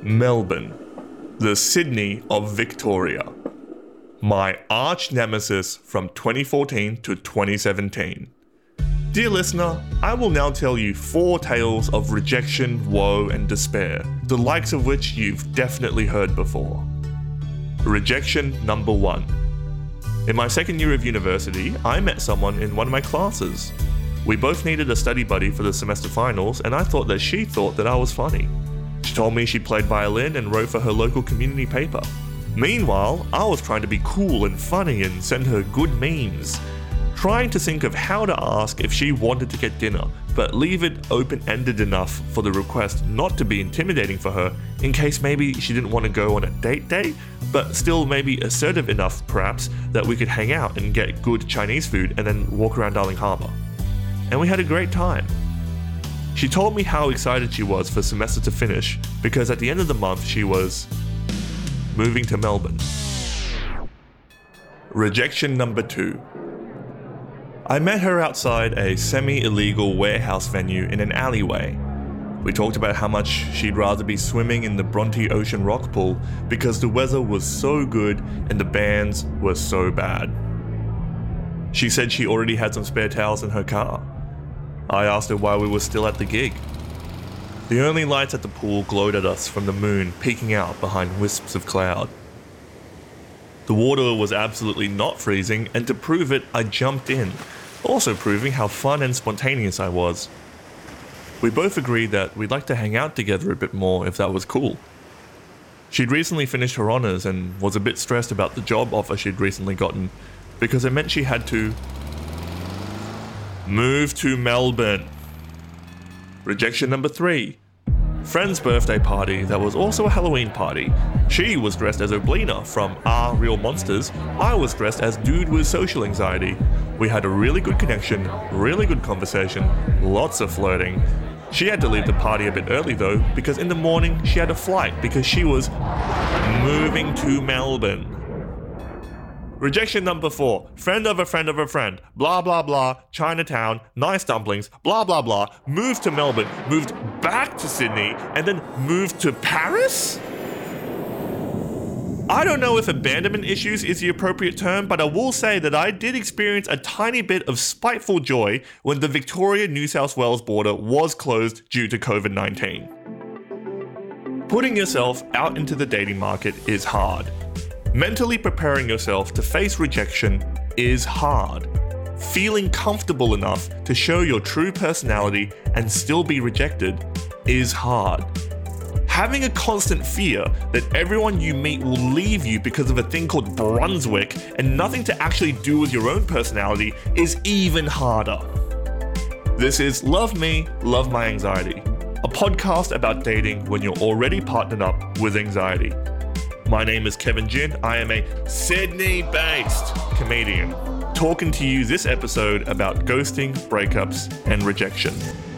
Melbourne, the Sydney of Victoria. My arch nemesis from 2014 to 2017. Dear listener, I will now tell you 4 tales of rejection, woe, and despair, the likes of which you've definitely heard before. Rejection number 1. In my second year of university, I met someone in one of my classes. We both needed a study buddy for the semester finals, and I thought that she thought that I was funny. She told me she played violin and wrote for her local community paper. Meanwhile, I was trying to be cool and funny and send her good memes. Trying to think of how to ask if she wanted to get dinner, but leave it open-ended enough for the request not to be intimidating for her, in case maybe she didn't want to go on a date, but still maybe assertive enough perhaps that we could hang out and get good Chinese food and then walk around Darling Harbour. And we had a great time. She told me how excited she was for semester to finish because at the end of the month she was moving to Melbourne. Rejection number 2. I met her outside a semi-illegal warehouse venue in an alleyway. We talked about how much she'd rather be swimming in the Bronte Ocean Rock Pool because the weather was so good and the bands were so bad. She said she already had some spare towels in her car. I asked her why we were still at the gig. The only lights at the pool glowed at us from the moon peeking out behind wisps of cloud. The water was absolutely not freezing, and to prove it, I jumped in, also proving how fun and spontaneous I was. We both agreed that we'd like to hang out together a bit more if that was cool. She'd recently finished her honours and was a bit stressed about the job offer she'd recently gotten, because it meant she had to move to Melbourne. Rejection number 3. Friend's birthday party that was also a Halloween party. She was dressed as Oblina from Our Real Monsters. I was dressed as Dude with Social Anxiety. We had a really good connection, really good conversation, lots of flirting. She had to leave the party a bit early though, because in the morning she had a flight because she was moving to Melbourne. Rejection number 4. Friend of a friend of a friend. Blah blah blah. Chinatown. Nice dumplings. Blah blah blah. Moved to Melbourne. Moved back to Sydney. And then moved to Paris? I don't know if abandonment issues is the appropriate term, but I will say that I did experience a tiny bit of spiteful joy when the Victoria-New South Wales border was closed due to COVID-19. Putting yourself out into the dating market is hard. Mentally preparing yourself to face rejection is hard. Feeling comfortable enough to show your true personality and still be rejected is hard. Having a constant fear that everyone you meet will leave you because of a thing called Brunswick and nothing to actually do with your own personality is even harder. This is Love Me, Love My Anxiety, a podcast about dating when you're already partnered up with anxiety. My name is Kevin Jin. I am a Sydney-based comedian, talking to you this episode about ghosting, breakups, and rejection.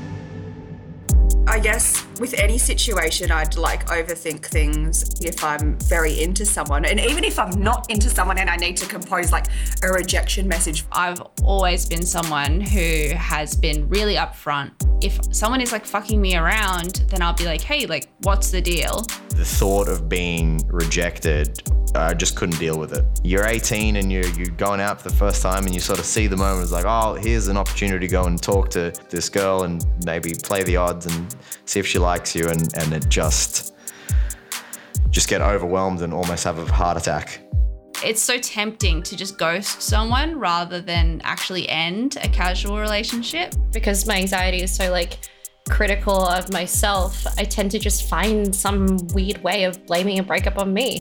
I guess with any situation, I'd overthink things if I'm very into someone. And even if I'm not into someone and I need to compose a rejection message. I've always been someone who has been really upfront. If someone is fucking me around, then I'll be like, hey, what's the deal? The thought of being rejected, I just couldn't deal with it. You're 18 and you're going out for the first time and you sort of see the moment. It's oh, here's an opportunity to go and talk to this girl and maybe play the odds and see if she likes you, and it just get overwhelmed and almost have a heart attack. It's so tempting to just ghost someone rather than actually end a casual relationship. Because my anxiety is so critical of myself, I tend to just find some weird way of blaming a breakup on me.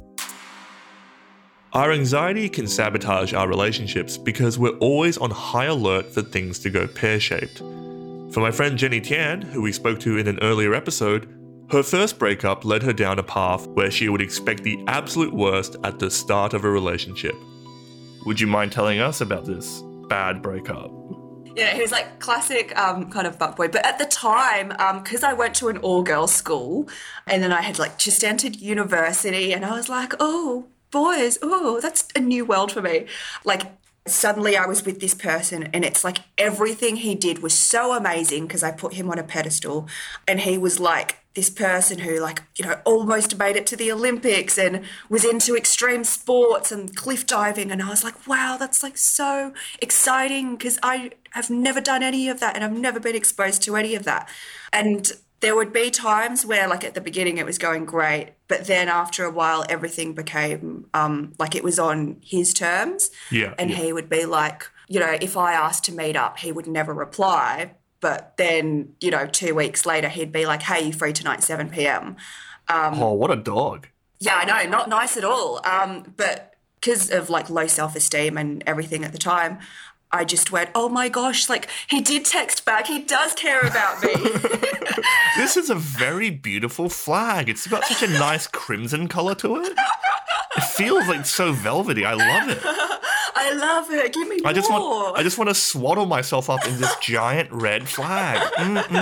Our anxiety can sabotage our relationships because we're always on high alert for things to go pear-shaped. For my friend Jenny Tian, who we spoke to in an earlier episode, her first breakup led her down a path where she would expect the absolute worst at the start of a relationship. Would you mind telling us about this bad breakup? Yeah, he was classic kind of fuckboy. But at the time, because I went to an all-girls school and then I had just entered university and I was oh, boys, oh, that's a new world for me. Suddenly I was with this person and it's like everything he did was so amazing because I put him on a pedestal, and he was like this person who, like, you know, almost made it to the Olympics and was into extreme sports and cliff diving, and I was like, wow, that's like so exciting because I have never done any of that and I've never been exposed to any of that. And there would be times where, like, at the beginning it was going great, but then after a while everything became like it was on his terms. Yeah. And he would be like, you know, if I asked to meet up, he would never reply. But then, you know, 2 weeks later, he'd be like, hey, you free tonight, 7 p.m. Oh, what a dog. Yeah, I know, not nice at all. But because of, like, low self-esteem and everything at the time, I just went, oh my gosh, like, he did text back. He does care about me. This is a very beautiful flag. It's got such a nice crimson colour to it. It feels like so velvety. I love it. I love it. Give me more. I just want to swaddle myself up in this giant red flag.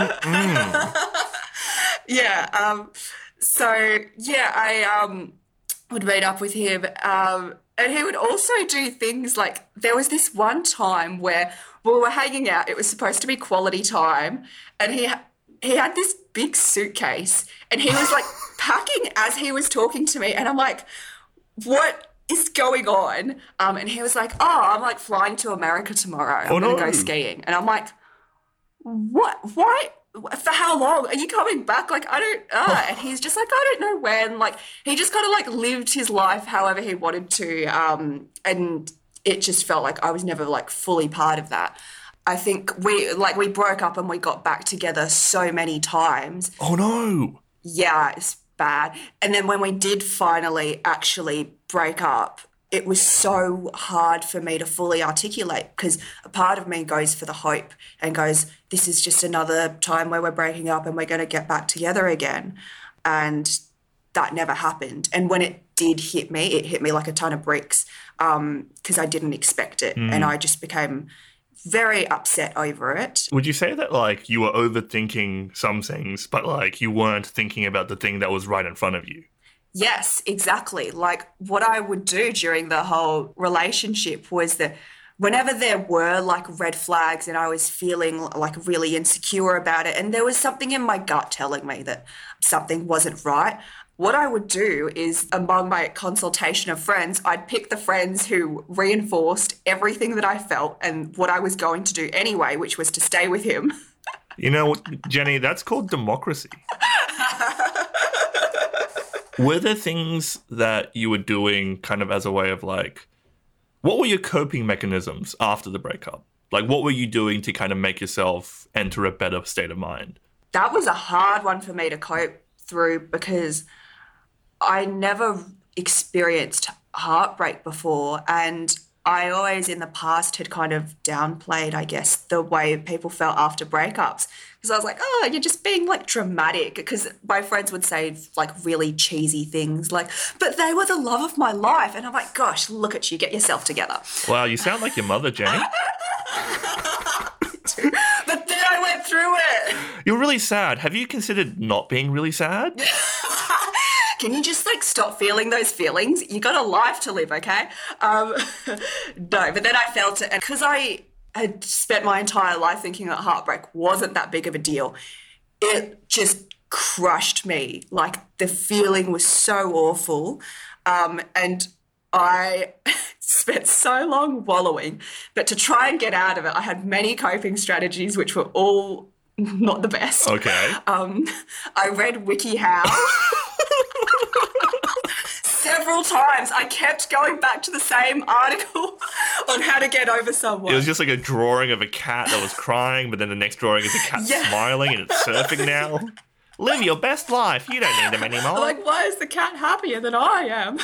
Yeah. So yeah, I would meet up with him, and he would also do things like, there was this one time where we were hanging out. It was supposed to be quality time, and he had this big suitcase, and he was like packing as he was talking to me, and I'm like, what is going on? And he was like, oh, I'm like flying to America tomorrow. I'm going to go skiing. And I'm like, what? Why? For how long? Are you coming back? Like, I don't, and he's just like, I don't know when. Like, he just kind of like lived his life however he wanted to. And it just felt like I was never like fully part of that. I think we broke up and we got back together so many times. Oh no. Yeah, it's bad. And then when we did finally actually break up, it was so hard for me to fully articulate, because a part of me goes for the hope and goes, this is just another time where we're breaking up and we're going to get back together again. And that never happened. And when it did hit me, it hit me like a ton of bricks, because I didn't expect it. And I just became very upset over it. Would you say that, like, you were overthinking some things, but, like, you weren't thinking about the thing that was right in front of you? Yes, exactly. Like, what I would do during the whole relationship was that whenever there were like red flags and I was feeling like really insecure about it, and there was something in my gut telling me that something wasn't right, what I would do is, among my consultation of friends, I'd pick the friends who reinforced everything that I felt and what I was going to do anyway, which was to stay with him. You know, Jenny, that's called democracy. Were there things that you were doing kind of as a way of, like, what were your coping mechanisms after the breakup? Like, what were you doing to kind of make yourself enter a better state of mind? That was a hard one for me to cope through, because I never experienced heartbreak before, and I always in the past had kind of downplayed, I guess, the way people felt after breakups, because I was like, oh, you're just being like dramatic, because my friends would say like really cheesy things like, but they were the love of my life. And I'm like, gosh, look at you, get yourself together. Wow, you sound like your mother, Jenny. But then I went through it. You're really sad. Have you considered not being really sad? Can you just like stop feeling those feelings? You got a life to live, okay? No, but then I felt it, and because I had spent my entire life thinking that heartbreak wasn't that big of a deal, it just crushed me. Like, the feeling was so awful, and I spent so long wallowing. But to try and get out of it, I had many coping strategies, which were all not the best. Okay. I read WikiHow. Several times. I kept going back to the same article on how to get over someone. It was just like a drawing of a cat that was crying, but then the next drawing is a cat smiling and it's surfing now. Live your best life. You don't need them anymore. Like, why is the cat happier than I am?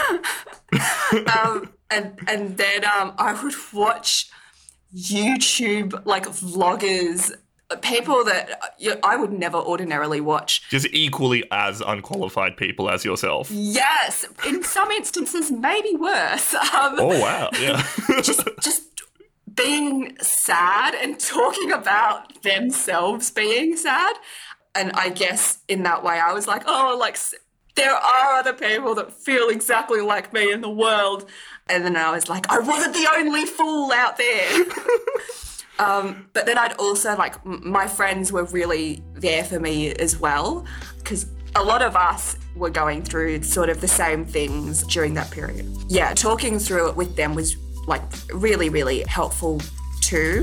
And then I would watch YouTube, like, vloggers, people that I would never ordinarily watch. Just equally as unqualified people as yourself. Yes. In some instances, maybe worse. Oh, wow. Yeah. just being sad and talking about themselves being sad. And I guess in that way, I was like, oh, like, there are other people that feel exactly like me in the world. And then I was like, I wasn't the only fool out there. But then I'd also, like, my friends were really there for me as well, because a lot of us were going through sort of the same things during that period. Yeah, talking through it with them was, like, really, really helpful too.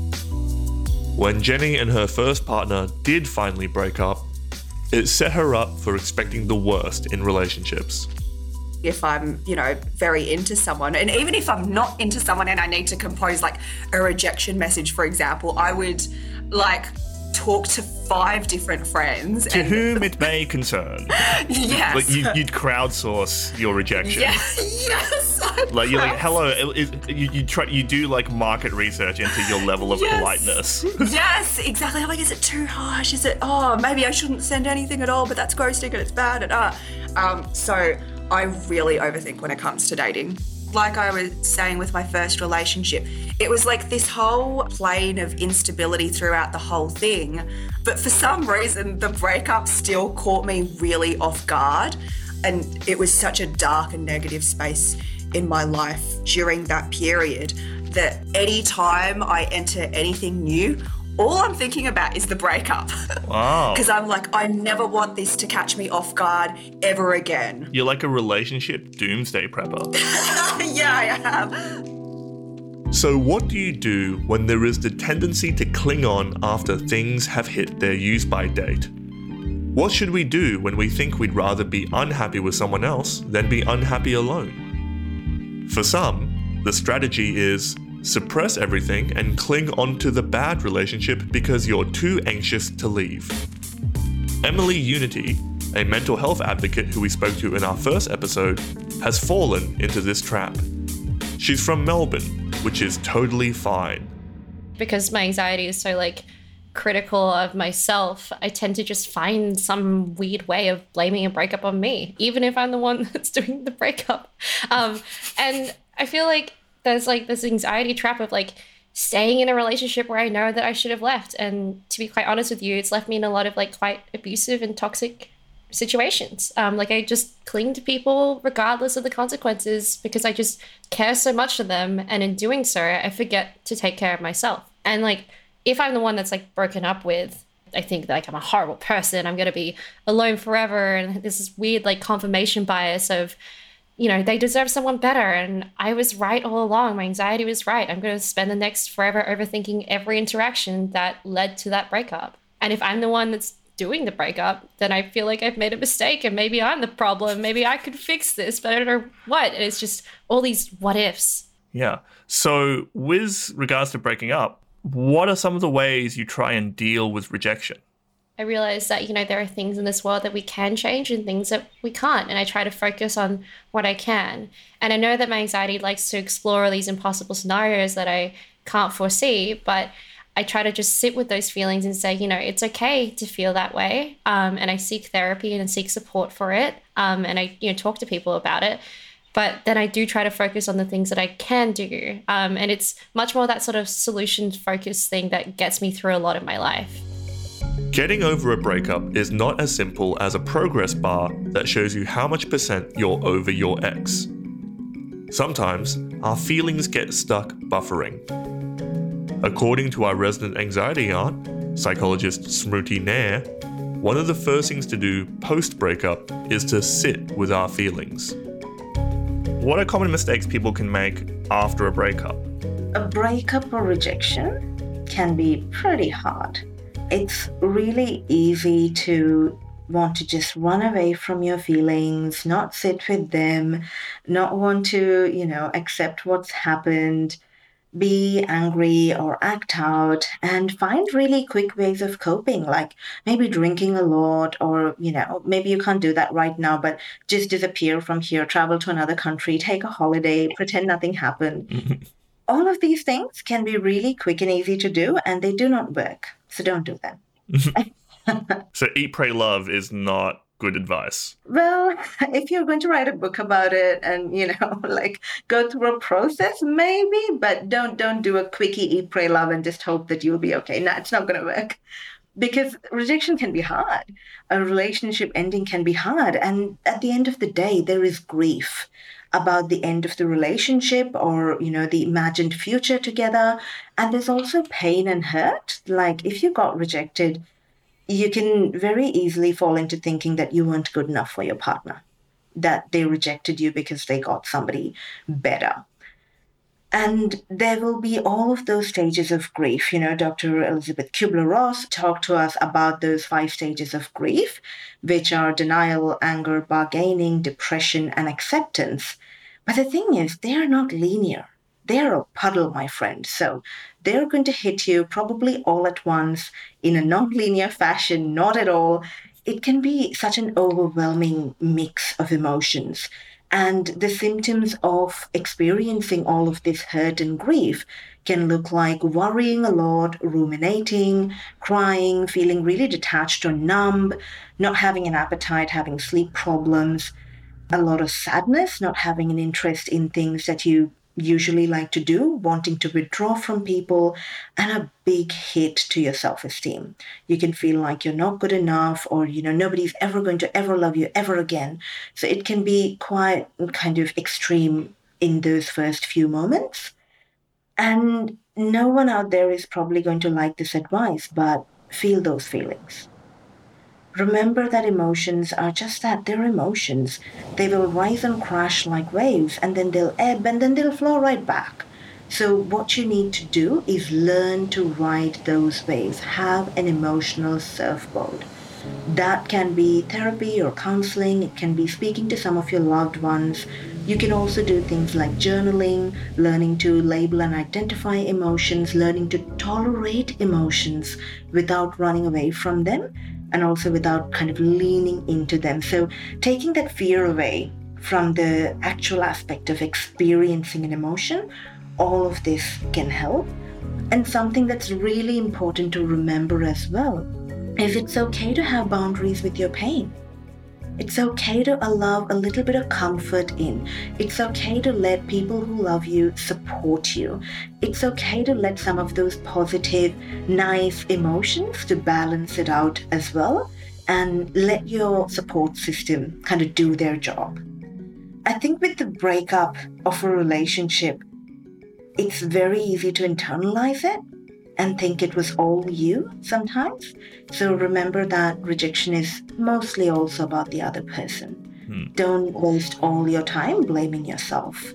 When Jenny and her first partner did finally break up, it set her up for expecting the worst in relationships. If I'm, very into someone, and even if I'm not into someone and I need to compose like a rejection message, for example, I would like talk to 5 different friends. To whom it may concern. Yes. Like you'd crowdsource your rejection. Yeah, yes. Like you're like, hello, you do like market research into your level of politeness. Yes, exactly. I'm like, is it too harsh? Is it, maybe I shouldn't send anything at all, but that's ghosting and it's bad. And so I really overthink when it comes to dating. Like I was saying with my first relationship, it was like this whole plane of instability throughout the whole thing. But for some reason, the breakup still caught me really off guard. And it was such a dark and negative space in my life during that period that any time I enter anything new, all I'm thinking about is the breakup. Wow. Because I'm like, I never want this to catch me off guard ever again. You're like a relationship doomsday prepper. Yeah, I am. So what do you do when there is the tendency to cling on after things have hit their use-by date? What should we do when we think we'd rather be unhappy with someone else than be unhappy alone? For some, the strategy is suppress everything and cling onto the bad relationship because you're too anxious to leave. Emily Unity, a mental health advocate who we spoke to in our first episode, has fallen into this trap. She's from Melbourne, which is totally fine. Because my anxiety is so critical of myself, I tend to just find some weird way of blaming a breakup on me, even if I'm the one that's doing the breakup. And I feel like there's this anxiety trap of staying in a relationship where I know that I should have left. And to be quite honest with you, it's left me in a lot of quite abusive and toxic situations. I just cling to people regardless of the consequences because I just care so much for them. And in doing so, I forget to take care of myself. And if I'm the one that's broken up with, I think that I'm a horrible person. I'm going to be alone forever. And this is weird confirmation bias of, they deserve someone better. And I was right all along. My anxiety was right. I'm going to spend the next forever overthinking every interaction that led to that breakup. And if I'm the one that's doing the breakup, then I feel like I've made a mistake and maybe I'm the problem. Maybe I could fix this, but I don't know what. And it's just all these what ifs. Yeah. So with regards to breaking up, what are some of the ways you try and deal with rejection? I realize that, there are things in this world that we can change and things that we can't. And I try to focus on what I can. And I know that my anxiety likes to explore all these impossible scenarios that I can't foresee, but I try to just sit with those feelings and say, it's okay to feel that way. And I seek therapy and seek support for it. And I, talk to people about it. But then I do try to focus on the things that I can do. And it's much more that sort of solution-focused thing that gets me through a lot of my life. Getting over a breakup is not as simple as a progress bar that shows you how much % you're over your ex. Sometimes, our feelings get stuck buffering. According to our resident anxiety aunt, psychologist Smruti Nair, one of the first things to do post-breakup is to sit with our feelings. What are common mistakes people can make after a breakup? A breakup or rejection can be pretty hard. It's really easy to want to just run away from your feelings, not sit with them, not want to, accept what's happened, be angry or act out, and find really quick ways of coping, like maybe drinking a lot, or, maybe you can't do that right now, but just disappear from here, travel to another country, take a holiday, pretend nothing happened. All of these things can be really quick and easy to do, and they do not work. So don't do them. So eat, pray, love is not good advice. Well, if you're going to write a book about it and, go through a process, maybe, but don't do a quickie eat, pray, love and just hope that you'll be okay. No, it's not going to work. Because rejection can be hard. A relationship ending can be hard. And at the end of the day, there is grief about the end of the relationship or, the imagined future together. And there's also pain and hurt. Like if you got rejected, you can very easily fall into thinking that you weren't good enough for your partner, that they rejected you because they got somebody better. And there will be all of those stages of grief. Dr. Elizabeth Kubler-Ross talked to us about those 5 stages of grief, which are denial, anger, bargaining, depression, and acceptance. But the thing is, they are not linear. They're a puddle, my friend. So they're going to hit you probably all at once in a non-linear fashion, not at all. It can be such an overwhelming mix of emotions. And the symptoms of experiencing all of this hurt and grief can look like worrying a lot, ruminating, crying, feeling really detached or numb, not having an appetite, having sleep problems, a lot of sadness, not having an interest in things that you usually like to do, wanting to withdraw from people, and a big hit to your self-esteem. You can feel like you're not good enough or, nobody's ever going to ever love you ever again. So it can be quite kind of extreme in those first few moments. And no one out there is probably going to like this advice, but feel those feelings. Remember that emotions are just that, they're emotions. They will rise and crash like waves, and then they'll ebb, and then they'll flow right back. So what you need to do is learn to ride those waves. Have an emotional surfboard. That can be therapy or counseling. It can be speaking to some of your loved ones. You can also do things like journaling, learning to label and identify emotions, learning to tolerate emotions without running away from them, and also without kind of leaning into them. So taking that fear away from the actual aspect of experiencing an emotion, all of this can help. And something that's really important to remember as well is it's okay to have boundaries with your pain. It's okay to allow a little bit of comfort in. It's okay to let people who love you support you. It's okay to let some of those positive, nice emotions to balance it out as well, and let your support system kind of do their job. I think with the breakup of a relationship, it's very easy to internalize it and think it was all you sometimes. So remember that rejection is mostly also about the other person. Don't waste all your time blaming yourself.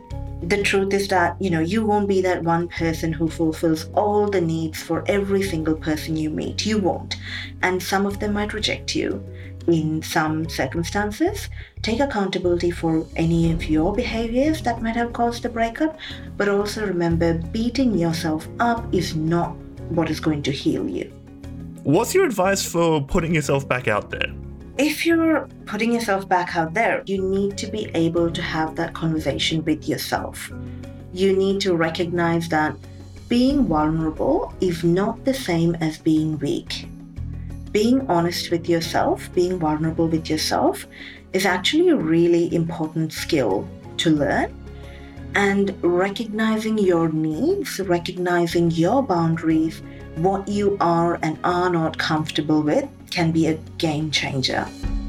The truth is that, you won't be that one person who fulfills all the needs for every single person you meet. You won't. And some of them might reject you in some circumstances. Take accountability for any of your behaviors that might have caused the breakup, but also remember, beating yourself up is not what is going to heal you. What's your advice for putting yourself back out there? If you're putting yourself back out there, you need to be able to have that conversation with yourself. You need to recognize that being vulnerable is not the same as being weak. Being honest with yourself, being vulnerable with yourself, is actually a really important skill to learn. And recognizing your needs, recognizing your boundaries, what you are and are not comfortable with, can be a game changer.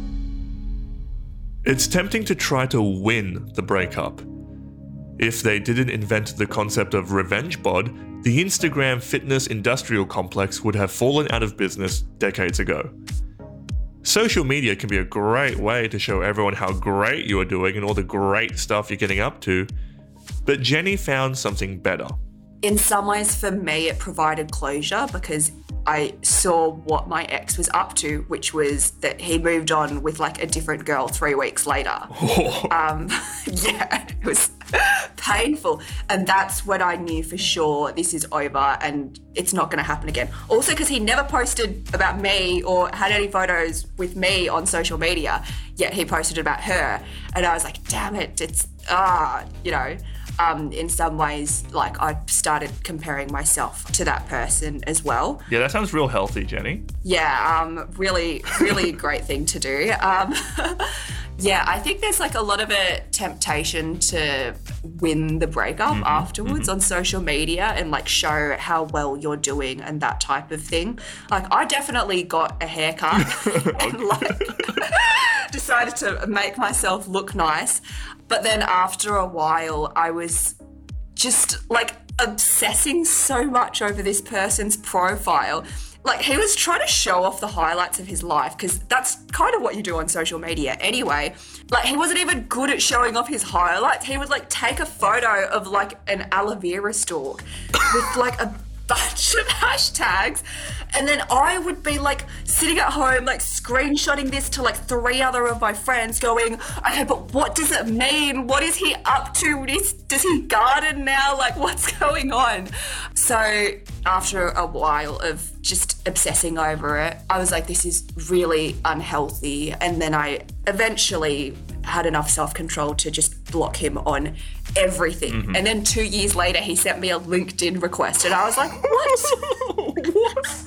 It's tempting to try to win the breakup. If they didn't invent the concept of revenge bod, the Instagram fitness industrial complex would have fallen out of business decades ago. Social media can be a great way to show everyone how great you are doing and all the great stuff you're getting up to, but Jenny found something better. In some ways, for me, it provided closure because I saw what my ex was up to, which was that he moved on with like a different girl 3 weeks later. Yeah, it was painful. And that's when I knew for sure this is over and it's not going to happen again. Also because he never posted about me or had any photos with me on social media, yet he posted about her. And I was like, damn it, it's, in some ways, like I started comparing myself to that person as well. Yeah, that sounds real healthy, Jenny. Yeah, really, really great thing to do. Yeah, I think there's like a lot of a temptation to win the breakup afterwards on social media and like show how well you're doing and that type of thing. Like I definitely got a haircut and like decided to make myself look nice. But then after a while, I was just like obsessing so much over this person's profile. Like he was trying to show off the highlights of his life because that's kind of what you do on social media anyway. Like he wasn't even good at showing off his highlights. He would like take a photo of like an aloe vera stalk with like a bunch of hashtags, and then I would be like sitting at home like screenshotting this to like 3 other of my friends going, okay, but what does it mean? What is he up to? Does he garden now? Like what's going on? So after a while of just obsessing over it, I was like, this is really unhealthy. And then I eventually had enough self-control to just block him on everything. And then 2 years later, he sent me a LinkedIn request and I was like, what? What?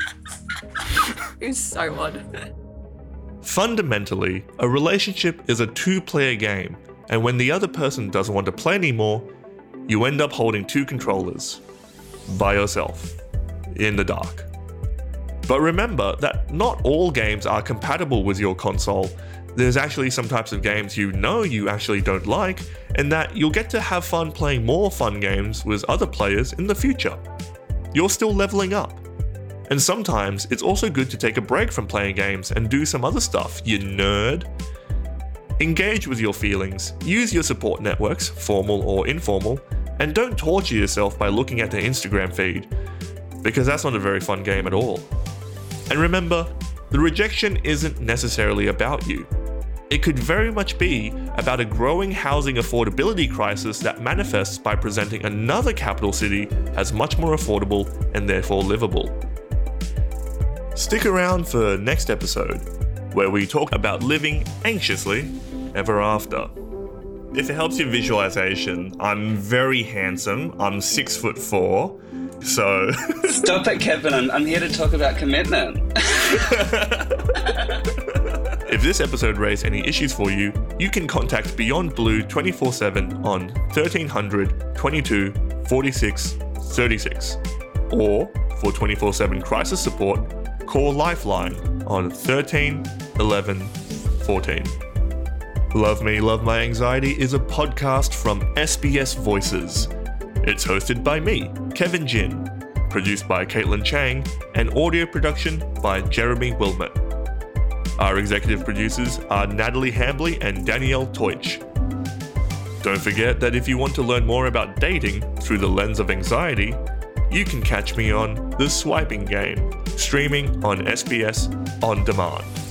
It was so odd. Fundamentally, a relationship is a 2-player game, and when the other person doesn't want to play anymore, you end up holding 2 controllers by yourself in the dark. But remember that not all games are compatible with your console. There's actually some types of games you actually don't like, and that you'll get to have fun playing more fun games with other players in the future. You're still leveling up. And sometimes it's also good to take a break from playing games and do some other stuff, you nerd. Engage with your feelings, use your support networks, formal or informal, and don't torture yourself by looking at their Instagram feed, because that's not a very fun game at all. And remember, the rejection isn't necessarily about you. It could very much be about a growing housing affordability crisis that manifests by presenting another capital city as much more affordable and therefore livable. Stick around for next episode, where we talk about living anxiously ever after. If it helps your visualization, I'm very handsome. I'm 6'4", so... Stop it, Kevin. I'm here to talk about commitment. If this episode raised any issues for you, you can contact Beyond Blue 24/7 on 1300 22 46 36. Or, for 24/7 crisis support, call Lifeline on 13 11 14. Love Me, Love My Anxiety is a podcast from SBS Voices. It's hosted by me, Kevin Jin, produced by Caitlin Chang, and audio production by Jeremy Wilmot. Our executive producers are Natalie Hambley and Danielle Teutsch. Don't forget that if you want to learn more about dating through the lens of anxiety, you can catch me on The Swiping Game, streaming on SBS On Demand.